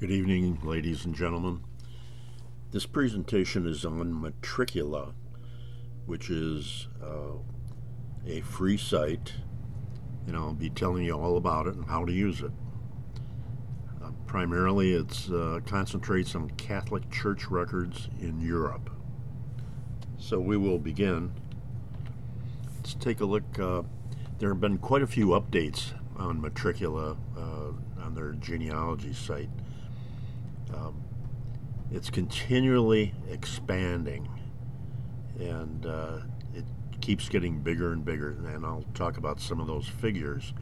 Good evening, ladies and gentlemen. This presentation is on Matricula, which is a free site, and I'll be telling you all about it and how to use it. Primarily, it concentrates on Catholic Church records in Europe. So we will begin. Let's take a look. There have been quite a few updates on Matricula on their genealogy site. It's continually expanding, and it keeps getting bigger and bigger, and I'll talk about some of those figures.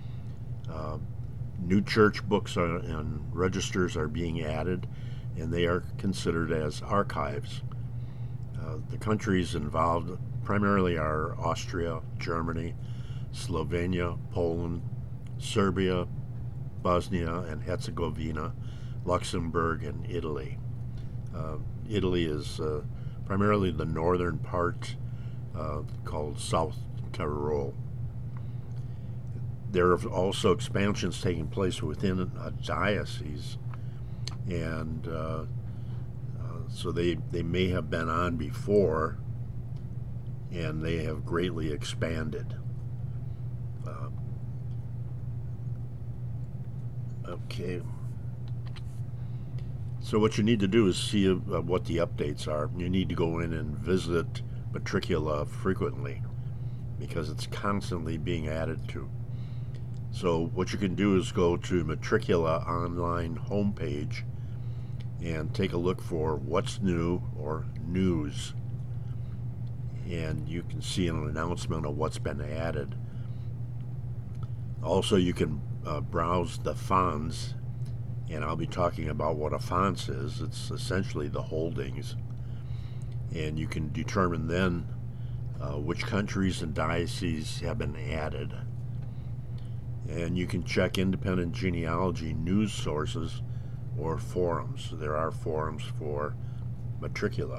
New church books and registers are being added, and they are considered as archives. The countries involved primarily are Austria, Germany, Slovenia, Poland, Serbia, Bosnia and Herzegovina, Luxembourg, and Italy. Italy is primarily the northern part called South Tyrol. There are also expansions taking place within a diocese, and so they may have been on before, and they have greatly expanded. Okay. So what you need to do is see what the updates are. You need to go in and visit Matricula frequently because it's constantly being added to. So what you can do is go to Matricula online homepage and take a look for what's new or news. And you can see an announcement of what's been added. Also, you can browse the fonts, and I'll be talking about what a fonts is. It's essentially the holdings, and you can determine then which countries and dioceses have been added. And you can check independent genealogy news sources or forums. There are forums for Matricula.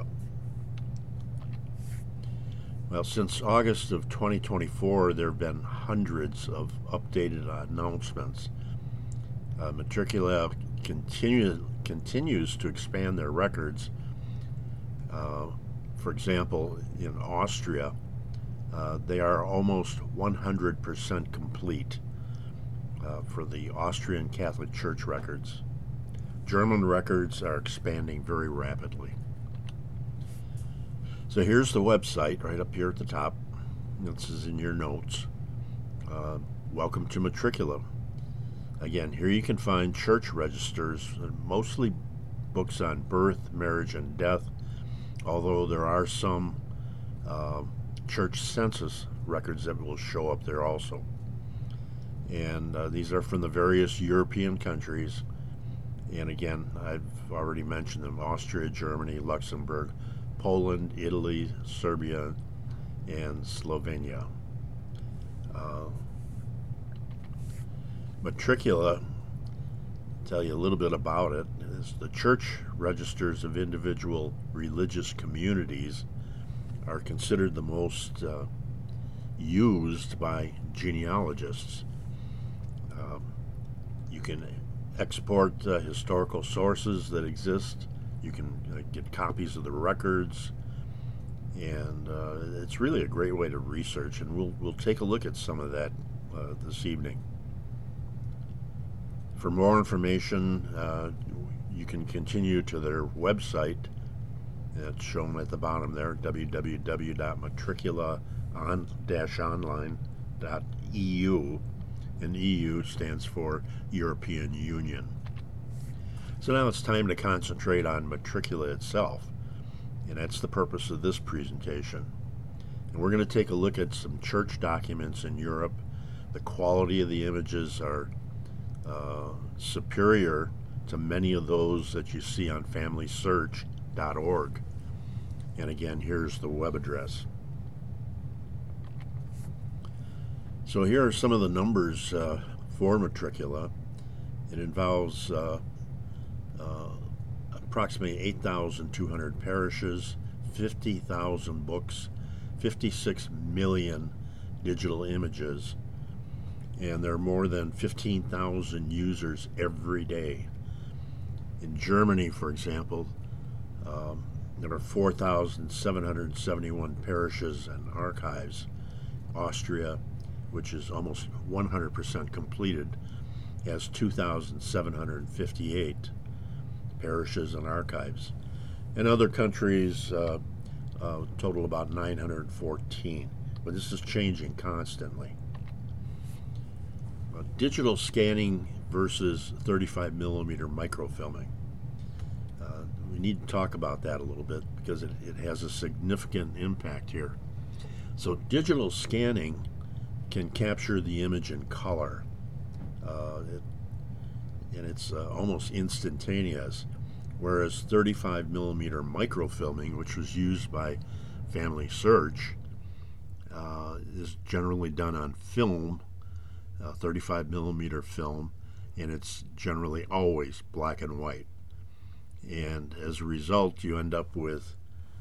Well, since August of 2024, there have been hundreds of updated announcements. Matricula continues to expand their records. For example, in Austria, they are almost 100% complete for the Austrian Catholic Church records. German records are expanding very rapidly. So here's the website right up here at the top. This is in your notes. Welcome to Matricula. Again, here you can find church registers, mostly books on birth, marriage, and death, although there are some church census records that will show up there also. And these are from the various European countries. And again, I've already mentioned them: Austria, Germany, Luxembourg, Poland, Italy, Serbia, and Slovenia. Matricula, tell you a little bit about it, is the church registers of individual religious communities are considered the most used by genealogists. You can export historical sources that exist. You can get copies of the records, and it's really a great way to research, and we'll take a look at some of that this evening. For more information, you can continue to their website. It's shown at the bottom there, www.matricula-online.eu, and EU stands for European Union. So now it's time to concentrate on Matricula itself, and that's the purpose of this presentation. And we're going to take a look at some church documents in Europe. The quality of the images are superior to many of those that you see on FamilySearch.org. And again, here's the web address. So here are some of the numbers for Matricula. It involves approximately 8,200 parishes, 50,000 books, 56 million digital images, and there are more than 15,000 users every day. In Germany, for example, there are 4,771 parishes and archives. Austria, which is almost 100% completed, has 2,758 parishes and archives. And other countries total about 914. But this is changing constantly. Digital scanning versus 35 millimeter microfilming. We need to talk about that a little bit because it has a significant impact here. So digital scanning can capture the image in color, and it's almost instantaneous, whereas 35 millimeter microfilming, which was used by Family Search, is generally done on film, 35 millimeter film, and it's generally always black and white. And as a result, you end up with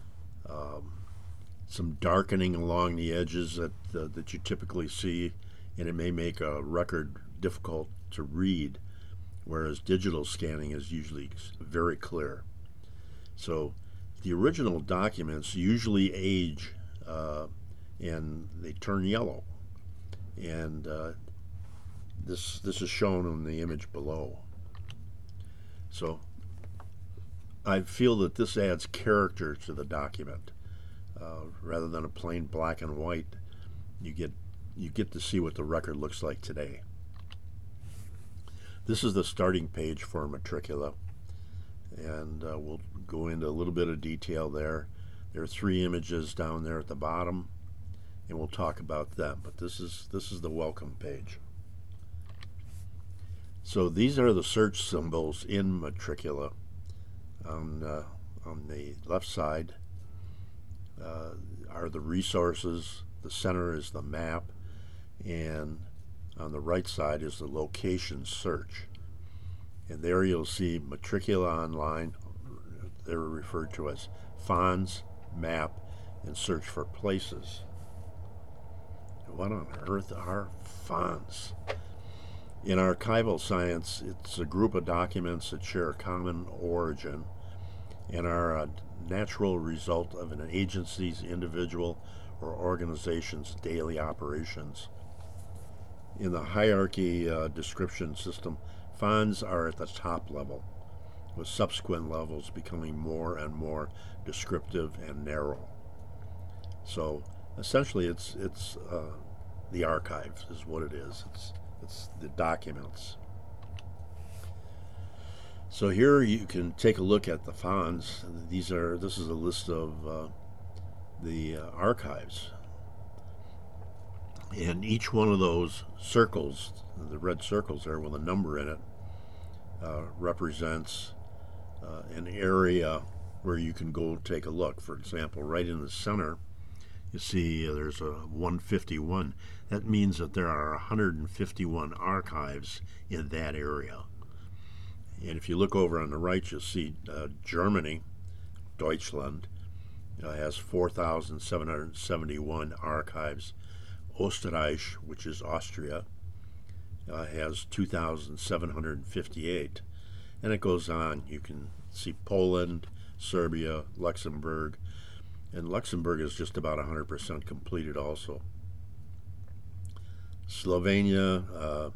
some darkening along the edges that you typically see, and it may make a record difficult to read, whereas digital scanning is usually very clear. So the original documents usually age and they turn yellow, and this is shown in the image below. So I feel that this adds character to the document. Rather than a plain black and white, you get to see what the record looks like today. This is the starting page for Matricula, and we'll go into a little bit of detail there. There are 3 images down there at the bottom, and we'll talk about them. But this is the welcome page. So these are the search symbols in Matricula. On the left side are the resources, the center is the map, and on the right side is the location search. And there you'll see Matricula Online. They're referred to as FONS, Map, and Search for Places. What on earth are FONS? In archival science, it's a group of documents that share a common origin and are a natural result of an agency's, individual, or organization's daily operations. In the hierarchy description system, FONS are at the top level, with subsequent levels becoming more and more descriptive and narrow. So essentially, it's the archives is what it is. It's the documents. So here you can take a look at the FONS. This is a list of the archives, and each one of those circles, the red circles there with a number in it, represents an area where you can go take a look. For example, right in the center, you see there's a 151. That means that there are 151 archives in that area. And if you look over on the right, you'll see Germany, Deutschland, has 4,771 archives. Österreich, which is Austria, has 2,758. And it goes on. You can see Poland, Serbia, Luxembourg, and Luxembourg is just about 100% completed also. Slovenia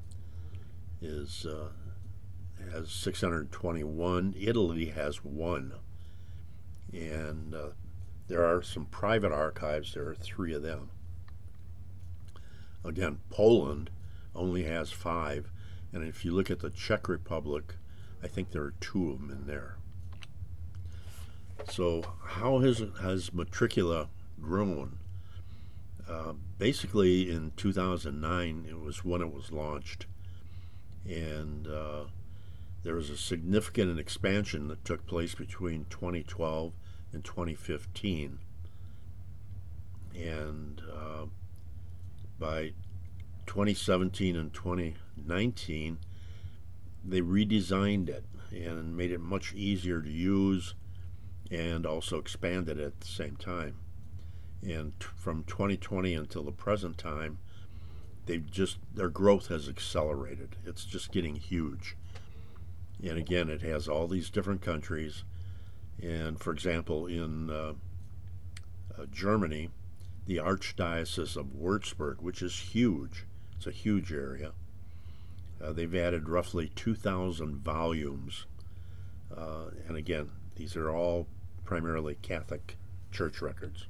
has 621. Italy has 1. And there are some private archives. There are 3 of them. Again, Poland only has 5. And if you look at the Czech Republic, I think there are 2 of them in there. So how has Matricula grown? Basically, in 2009, it was when it was launched. And there was a significant expansion that took place between 2012 and 2015. And by 2017 and 2019, they redesigned it and made it much easier to use and also expanded it at the same time. And from 2020 until the present time, their growth has accelerated. It's just getting huge. And again, it has all these different countries. And for example, in Germany, the Archdiocese of Würzburg, which is huge, it's a huge area. They've added roughly 2,000 volumes. And again, these are all primarily Catholic church records.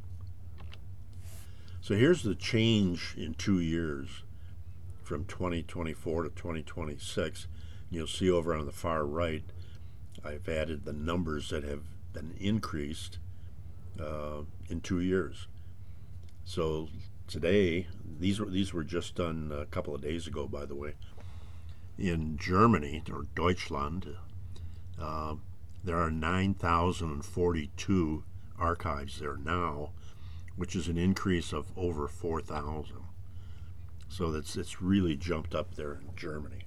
So here's the change in 2 years from 2024 to 2026. You'll see over on the far right, I've added the numbers that have been increased in 2 years. So today, these were just done a couple of days ago, by the way. In Germany, or Deutschland, there are 9,042 archives there now, which is an increase of over 4,000. So it's really jumped up there in Germany.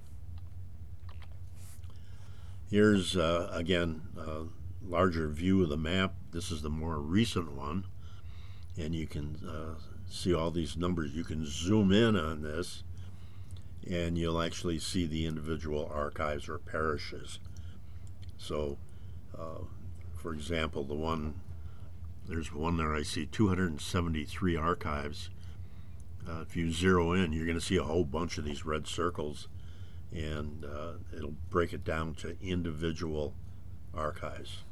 Here's, again, a larger view of the map. This is the more recent one. And you can see all these numbers. You can zoom in on this, and you'll actually see the individual archives or parishes. So, for example, there's one there I see 273 archives. If you zero in, you're going to see a whole bunch of these red circles, and it'll break it down to individual archives.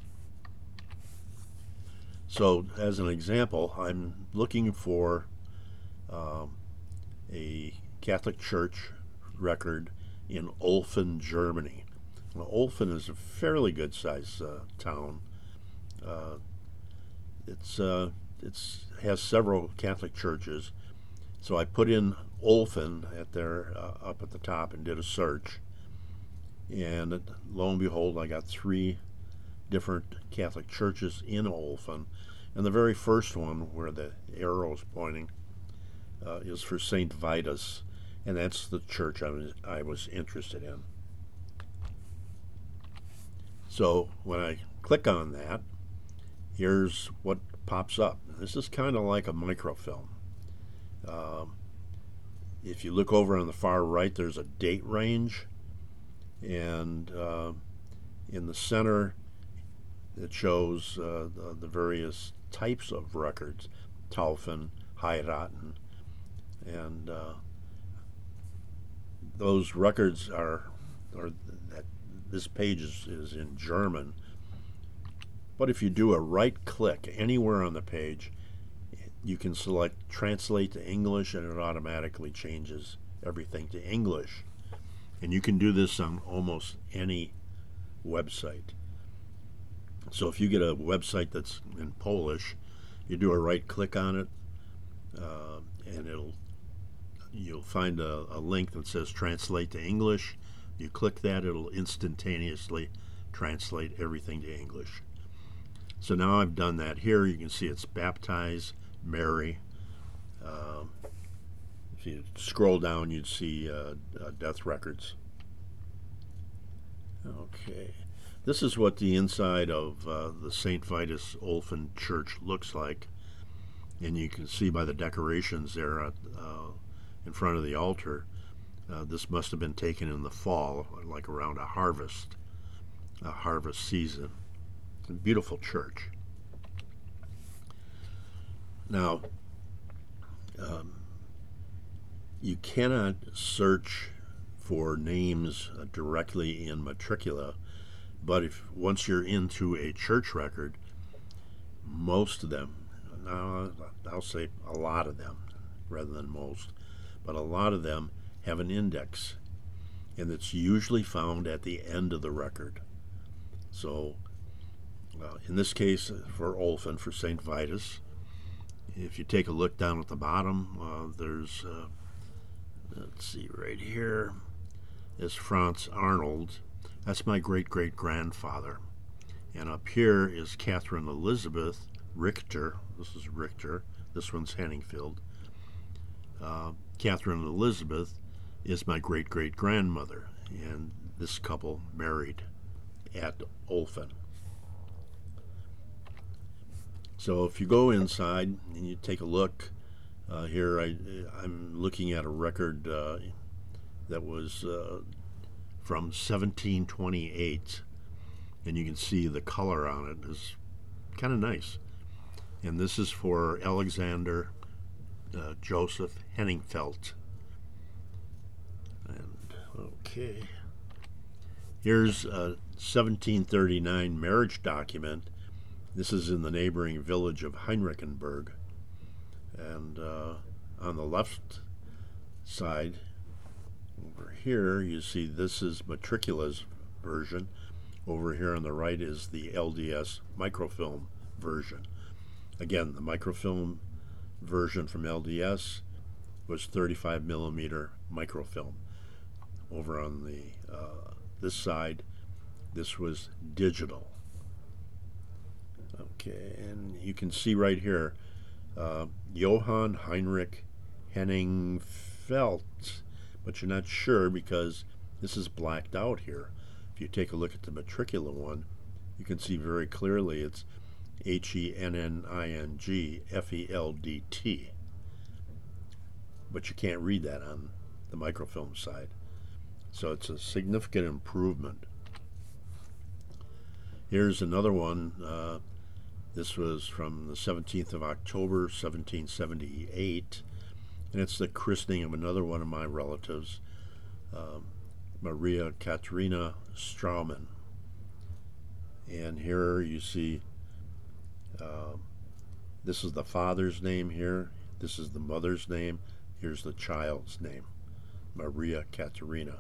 So, as an example, I'm looking for a Catholic Church record in Olfen, Germany. Now, Olfen is a fairly good-sized town. It has several Catholic churches. So I put in Olfen up at the top and did a search. And lo and behold, I got 3 different Catholic churches in Olfen. And the very first one, where the arrow is pointing, is for St. Vitus, and that's the church I was interested in. So when I click on that, here's what pops up. This is kind of like a microfilm. If you look over on the far right, there's a date range, and in the center, it shows the various types of records: Taufen, Heiraten, and those records this page is in German. But if you do a right click anywhere on the page, you can select Translate to English, and it automatically changes everything to English. And you can do this on almost any website. So if you get a website that's in Polish, you do a right click on it, and you'll find a link that says Translate to English. You click that, it'll instantaneously translate everything to English. So now I've done that. Here you can see it's Baptize Mary. If you scroll down, you'd see death records. Okay. This is what the inside of the St. Vitus Olfen Church looks like. And you can see by the decorations there in front of the altar, this must have been taken in the fall, like around a harvest season. It's a beautiful church. Now, you cannot search for names directly in Matricula, but once you're into a church record, most of them, now I'll say a lot of them rather than most, but a lot of them have an index, and it's usually found at the end of the record. So in this case, for Olfen, for St. Vitus, if you take a look down at the bottom, there's, let's see, right here is Franz Arnold. That's my great-great-grandfather. And up here is Catherine Elizabeth Richter. This is Richter. This one's Henningfield. Catherine Elizabeth is my great-great-grandmother. And this couple married at Olfen. So if you go inside and you take a look, here I'm looking at a record that was from 1728, and you can see the color on it is kind of nice. And this is for Alexander Joseph Henningfeld. And okay, here's a 1739 marriage document. This is in the neighboring village of Heinrichsburg. And on the left side, over here, you see this is Matricula's version. Over here on the right is the LDS microfilm version. Again, the microfilm version from LDS was 35 millimeter microfilm. Over on the this side, this was digital. Okay, and you can see right here, Johann Heinrich Henningfeld, but you're not sure because this is blacked out here. If you take a look at the Matricula one, you can see very clearly it's Henning-Feldt, but you can't read that on the microfilm side. So it's a significant improvement. Here's another one. This was from the 17th of October, 1778, and it's the christening of another one of my relatives, Maria Katharina Straumann. And here you see, this is the father's name here, this is the mother's name, here's the child's name, Maria Katharina.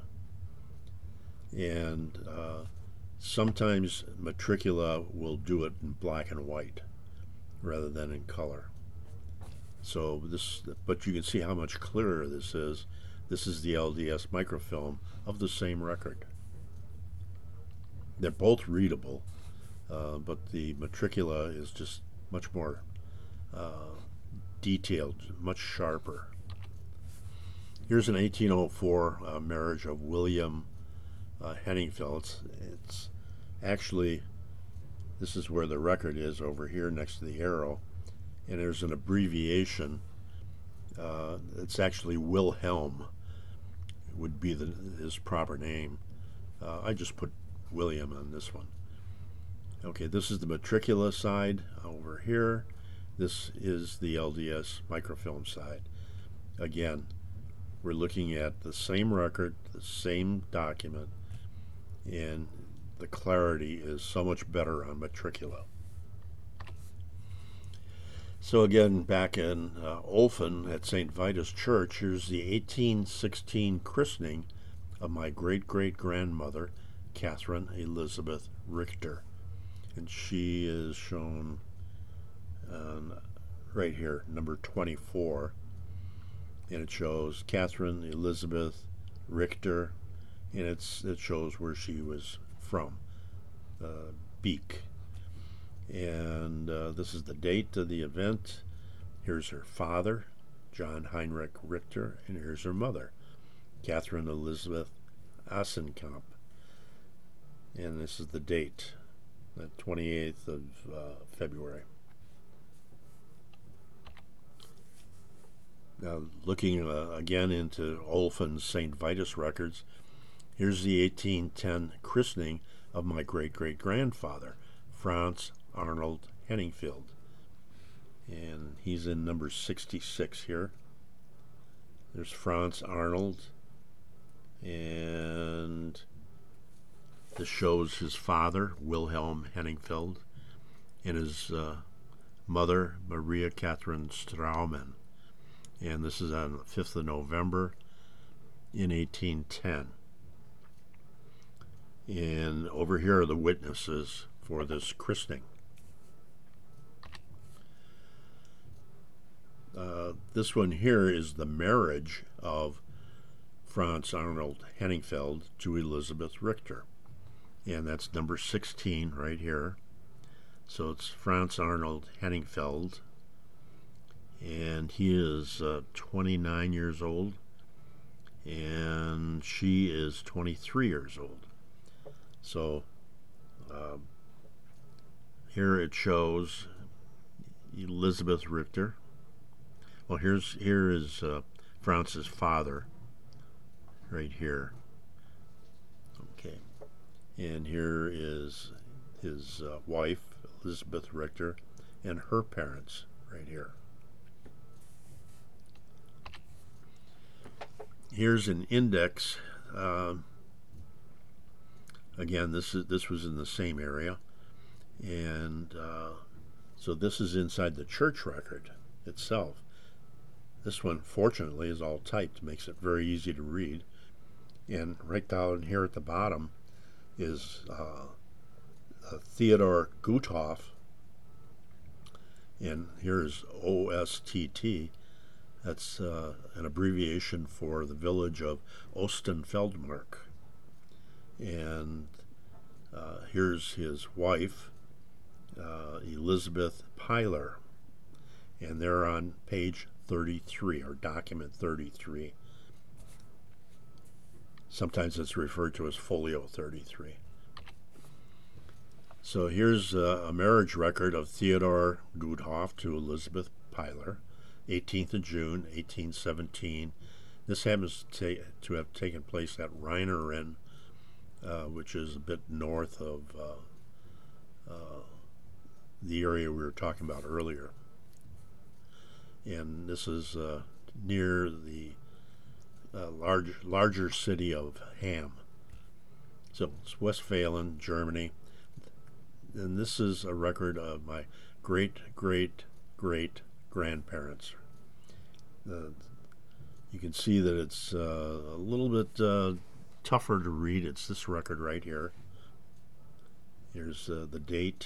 And sometimes Matricula will do it in black and white rather than in color. So this, but you can see how much clearer this is. This is the LDS microfilm of the same record. They're both readable, but the Matricula is just much more detailed, much sharper. Here's an 1804 marriage of William Henningfeld. It's actually, this is where the record is, over here next to the arrow, and there's an abbreviation. It's actually Wilhelm would be his proper name. I just put William on this one. Okay, this is the Matricula side over here. This is the LDS microfilm side. Again, we're looking at the same record, the same document, and the clarity is so much better on Matricula. So again, back in Olfen at St. Vitus Church, here's the 1816 christening of my great-great-grandmother, Catherine Elizabeth Richter. And she is shown right here, number 24. And it shows Catherine Elizabeth Richter, and it shows where she was from, Beek. And this is the date of the event. Here's her father, John Heinrich Richter, and here's her mother, Catherine Elizabeth Assenkamp. And this is the date, the 28th of February. Now, looking again into Olfen's St. Vitus records, here's the 1810 christening of my great-great-grandfather, Franz Arnold Henningfeld. And he's in number 66 here. There's Franz Arnold, and this shows his father, Wilhelm Henningfeld, and his mother, Maria Catherine Straumann. And this is on the 5th of November in 1810. And over here are the witnesses for this christening. This one here is the marriage of Franz Arnold Henningfeld to Elizabeth Richter. And that's number 16 right here. So it's Franz Arnold Henningfeld. And he is 29 years old. And she is 23 years old. So here it shows Elizabeth Richter. Well, here is Franz's father, right here. Okay. And here is his wife, Elizabeth Richter, and her parents right here. Here's an index. Again, this was in the same area, and so this is inside the church record itself. This one, fortunately, is all typed, makes it very easy to read. And right down here at the bottom is Theodor Guthoff, and here's OSTT. That's an abbreviation for the village of Ostenfeldmark. And here's his wife, Elizabeth Pyler, and they're on page 33, or document 33. Sometimes it's referred to as folio 33. So here's a marriage record of Theodor Guthoff to Elizabeth Pyler, 18th of June, 1817. This happens to have taken place at Rheineren, which is a bit north of the area we were talking about earlier. And this is near the larger city of Hamm. So it's Westphalen, Germany. And this is a record of my great-great-great-grandparents. You can see that it's a little bit tougher to read. It's this record right here. Here's the date,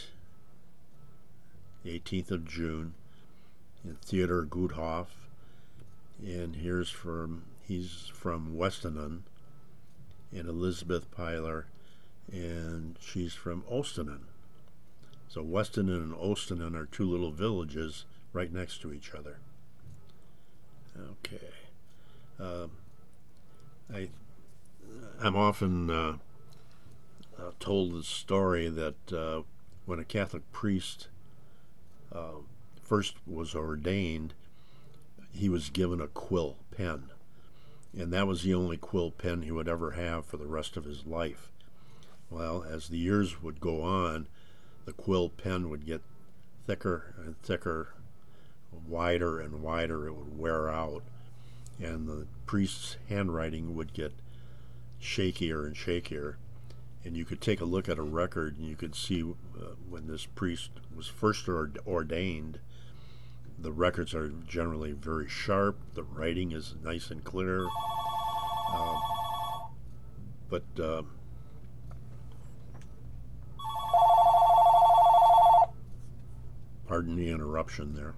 18th of June, and Theodor Guthoff. And he's from Westenen, and Elizabeth Pyler, and she's from Ostenden. So Westenen and Ostenden are two little villages right next to each other. Okay. I'm often told the story that when a Catholic priest first was ordained, he was given a quill pen, and that was the only quill pen he would ever have for the rest of his life. Well, as the years would go on, the quill pen would get thicker and thicker, wider and wider. It would wear out, and the priest's handwriting would get shakier and shakier. And you could take a look at a record, and you could see when this priest was first ordained, the records are generally very sharp. The writing is nice and clear. But pardon the interruption there.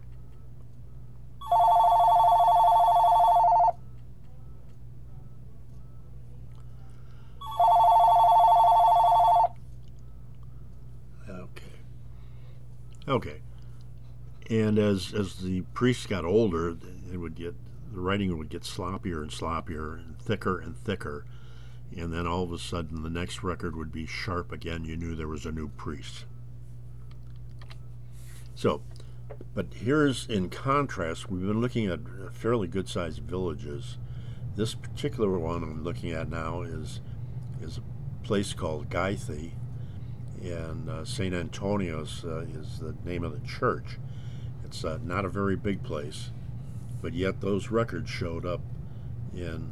Okay. And as the priests got older, the writing would get sloppier and sloppier and thicker, and then all of a sudden the next record would be sharp again. You knew there was a new priest. So, but here's in contrast, we've been looking at fairly good-sized villages. This particular one I'm looking at now is a place called Gaithi, and St. Antonius is the name of the church. It's not a very big place, but yet those records showed up in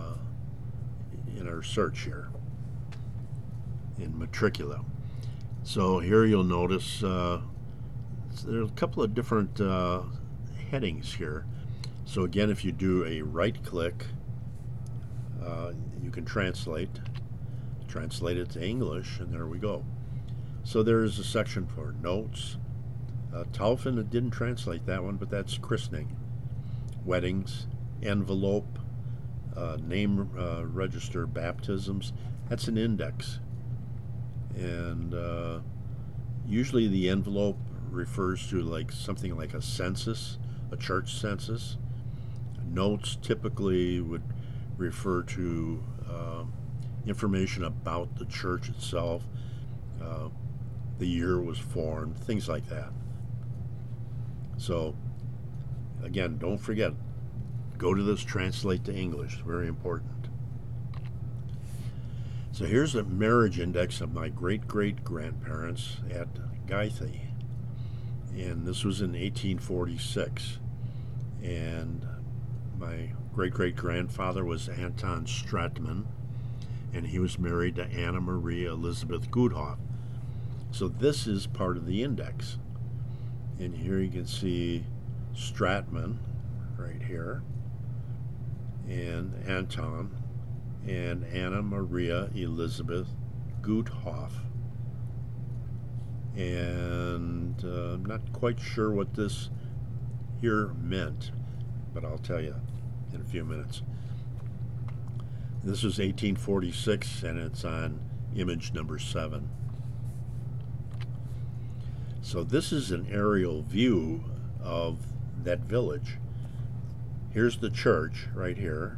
our search here, in Matricula. So here you'll notice there's a couple of different headings here. So again, if you do a right click, you can translate it to English, and there we go. So there's a section for notes. Taufen, it didn't translate that one, but that's christening. Weddings, envelope, name register, baptisms. That's an index. And usually the envelope refers to something like a census, a church census. Notes typically would refer to information about the church itself, the year it was formed, things like that. So, again, don't forget, go to this translate to English. It's very important. So here's a marriage index of my great-great-grandparents at Gythie. And this was in 1846. And my great-great-grandfather was Anton Stratman, and he was married to Anna Maria Elizabeth Gutthoff. So this is part of the index. And here you can see Stratman right here, and Anton, and Anna Maria Elizabeth Gutthoff. And I'm not quite sure what this here meant, but I'll tell you in a few minutes. This is 1846, and it's on image number 7. So this is an aerial view of that village. Here's the church right here,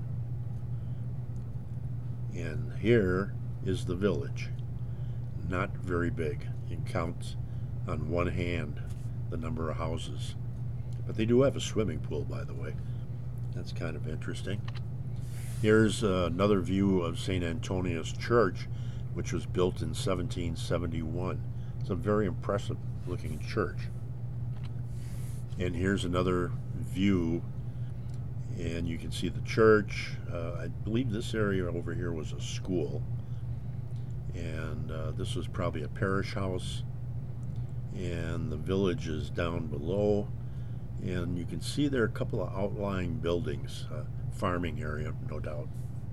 and here is the village. Not very big. You can count on one hand the number of houses. But they do have a swimming pool, by the way. That's kind of interesting. Here's another view of St. Antonius Church, which was built in 1771. It's a very impressive looking church. And here's another view, and you can see the church. I believe this area over here was a school, and this was probably a parish house, and the village is down below, and you can see there are a couple of outlying buildings, farming area, no doubt.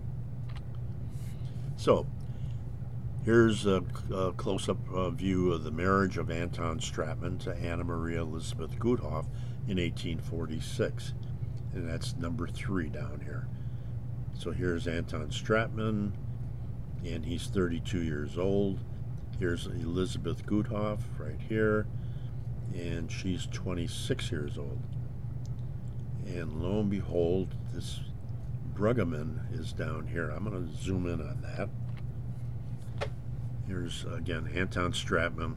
So here's a close-up view of the marriage of Anton Stratman to Anna Maria Elizabeth Gutthoff in 1846, and that's number 3 down here. So here's Anton Stratman, and he's 32 years old. Here's Elizabeth Gutthoff right here, and she's 26 years old. And lo and behold, this Bruggeman is down here. I'm going to zoom in on that. Here's, again, Anton Stratman,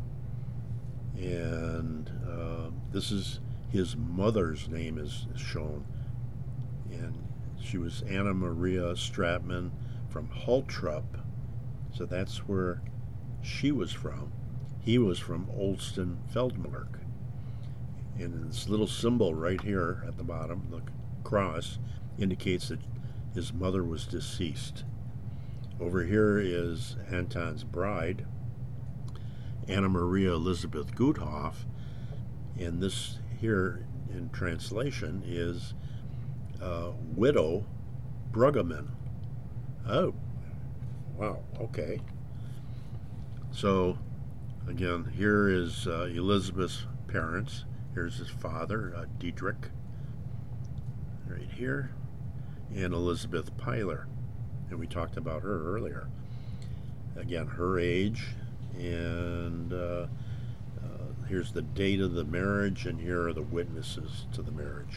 and this is his mother's name is shown, and she was Anna Maria Stratman from Hultrup, so that's where she was from. He was from Olsten Feldmark, and this little symbol right here at the bottom, the cross, indicates that his mother was deceased. Over here is Anton's bride, Anna Maria Elizabeth Gutthoff, and this here in translation is Widow Bruggeman. Oh, wow, okay. So, again, here is Elizabeth's parents. Here's his father, Diedrich, right here, and Elizabeth Peiler. And we talked about her earlier. Again, her age, and here's the date of the marriage, and here are the witnesses to the marriage.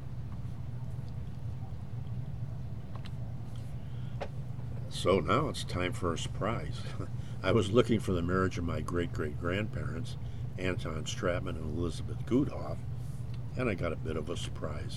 So now it's time for a surprise. I was looking for the marriage of my great-great-grandparents, Anton Stratman and Elizabeth Gutthoff, and I got a bit of a surprise.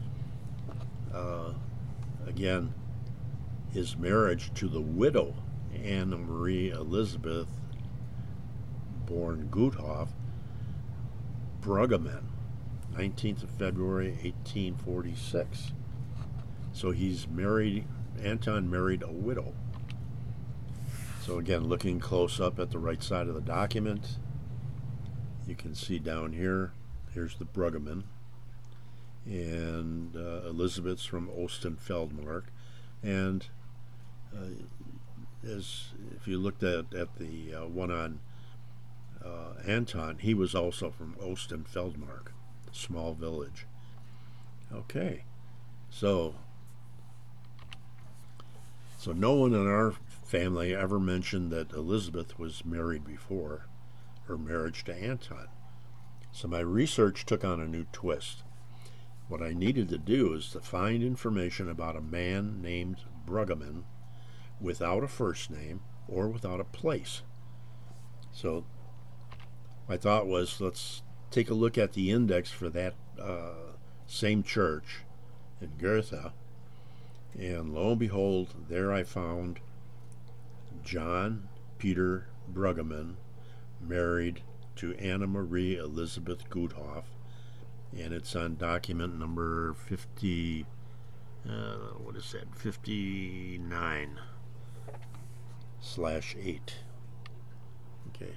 Again, his marriage to the widow, Anna Marie Elizabeth, born Gutthoff, Bruggeman, 19th of February, 1846. So he's married, Anton married a widow. So again, looking close up at the right side of the document, you can see down here, here's the Bruggeman, and Elizabeth's from Olsten Feldmark, and as if you looked at the one on Anton, he was also from Olsten Feldmark, small village. Okay, so no one in our family ever mentioned that Elizabeth was married before her marriage to Anton. So my research took on a new twist. What I needed to do is to find information about a man named Bruggeman without a first name or without a place. So my thought was, let's take a look at the index for that same church in Goethe, and lo and behold, there I found John Peter Bruggeman, married to Anna Marie Elizabeth Gutthoff, and it's on document number 50. What is that? 59/8. Okay.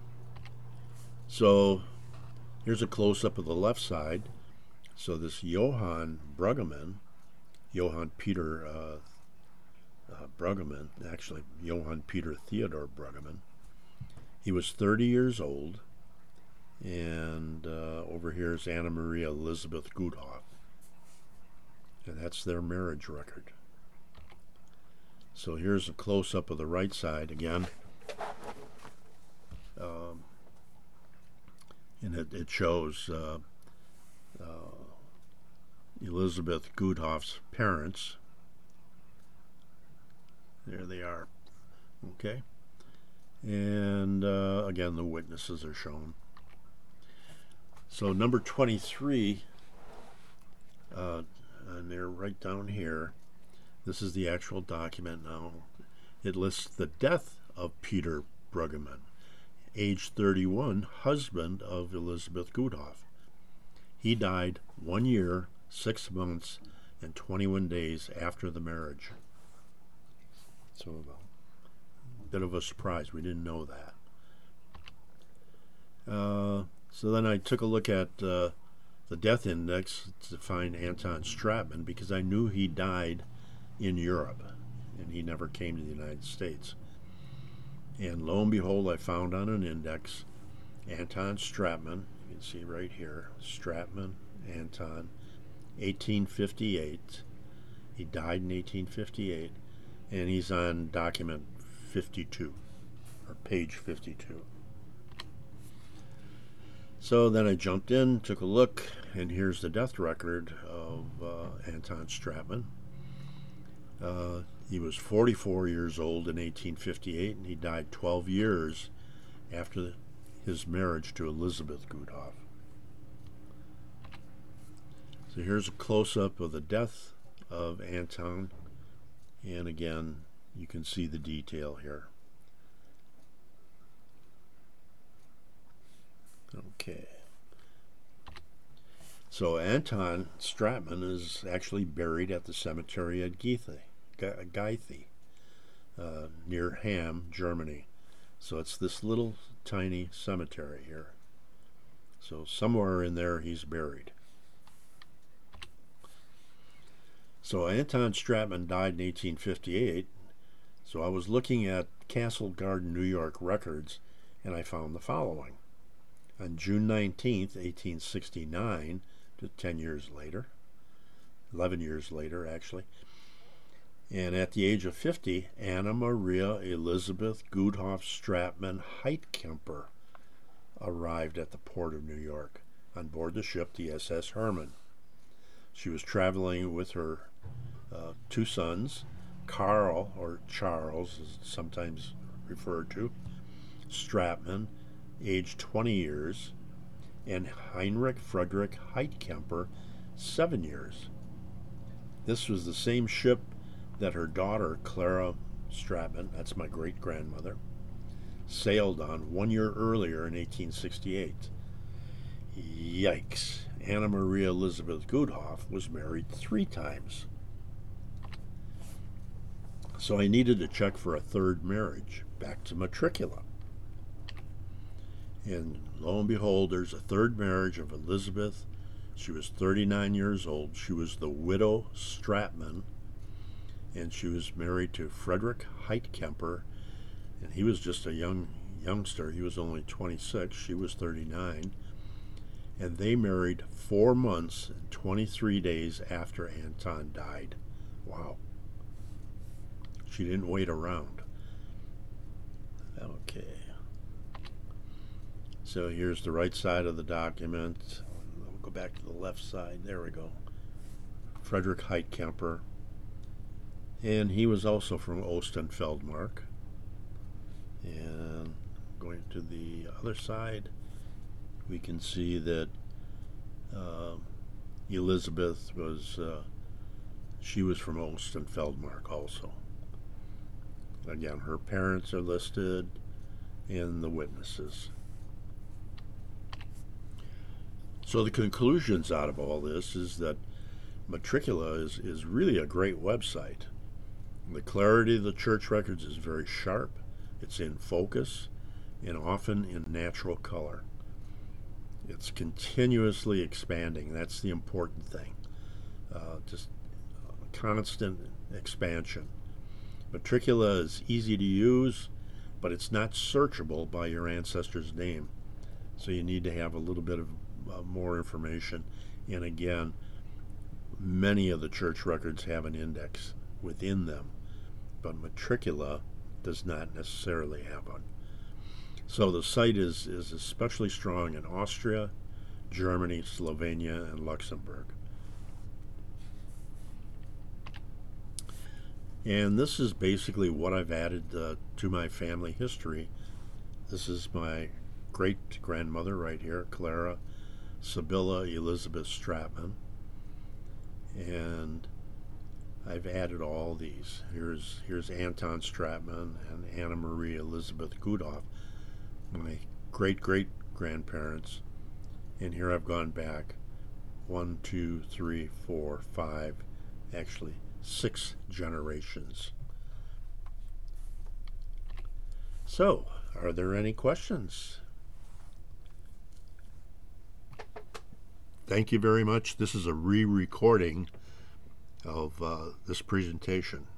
So here's a close up of the left side. So this Johann Bruggeman, Johann Peter Bruggeman, actually Johann Peter Theodor Bruggeman, he was 30 years old, and over here is Anna Maria Elizabeth Gutthoff, and that's their marriage record. So here's a close up of the right side again. And it shows Elizabeth Gutthoff's parents. There they are. Okay. And again, the witnesses are shown. So number 23, and they're right down here. This is the actual document now. It lists the death of Peter Bruggeman, age 31, husband of Elizabeth Gutthoff. He died 1 year, 6 months, and 21 days after the marriage. So a bit of a surprise. We didn't know that. So then I took a look at the death index to find Anton Stratman, because I knew he died in Europe and he never came to the United States. And lo and behold, I found on an index Anton Stratman. You can see right here, Stratman, Anton, 1858. He died in 1858, and he's on document 52, or page 52. So then I jumped in, took a look, and here's the death record of Anton Stratman. He was 44 years old in 1858, and he died 12 years after his marriage to Elizabeth Gutthoff. So here's a close-up of the death of Anton, and again, you can see the detail here. Okay. So Anton Stratman is actually buried at the cemetery at Geithi, near Hamm, Germany. So it's this little tiny cemetery here. So somewhere in there he's buried. So Anton Stratman died in 1858. So I was looking at Castle Garden, New York records, and I found the following. On June 19th, 1869, to 10 years later, 11 years later actually, and at the age of 50, Anna Maria Elizabeth Gutthoff Stratman Heitkemper arrived at the port of New York on board the ship, the SS Herman. She was traveling with her two sons, Carl, or Charles is sometimes referred to, Stratman, aged 20 years, and Heinrich Friedrich Heitkemper, 7 years. This was the same ship that her daughter, Clara Stratman, that's my great-grandmother, sailed on 1 year earlier in 1868. Yikes. Anna Maria Elizabeth Gutthoff was married 3 times. So I needed to check for a third marriage, back to Matricula. And lo and behold, there's a third marriage of Elizabeth. She was 39 years old. She was the widow Stratman, and she was married to Frederick Heitkemper, and he was just a youngster. He was only 26. She was 39. And they married 4 months and 23 days after Anton died. Wow. She didn't wait around. Okay. So here's the right side of the document. We'll go back to the left side. There we go. Frederick Heitkemper. And he was also from Osten-Feldmark. And going to the other side, we can see that Elizabeth was, she was from Osten-Feldmark also. Again, her parents are listed and the witnesses. So the conclusions out of all this is that Matricula is really a great website. The clarity of the church records is very sharp, it's in focus, and often in natural color. It's continuously expanding. That's the important thing. Just constant expansion. Matricula is easy to use, but it's not searchable by your ancestor's name. So you need to have a little bit of more information. And again, many of the church records have an index within them, but Matricula does not necessarily have one. So the site is especially strong in Austria, Germany, Slovenia, and Luxembourg. And this is basically what I've added to my family history. This is my great grandmother right here, Clara Sibylla Elizabeth Stratman. And I've added all these. Here's Anton Stratman and Anna Marie Elizabeth Gudoff, my great great grandparents. And here I've gone back 1, 2, 3, 4, 5, actually 6 generations. So, are there any questions? Thank you very much. This is a re-recording of this presentation.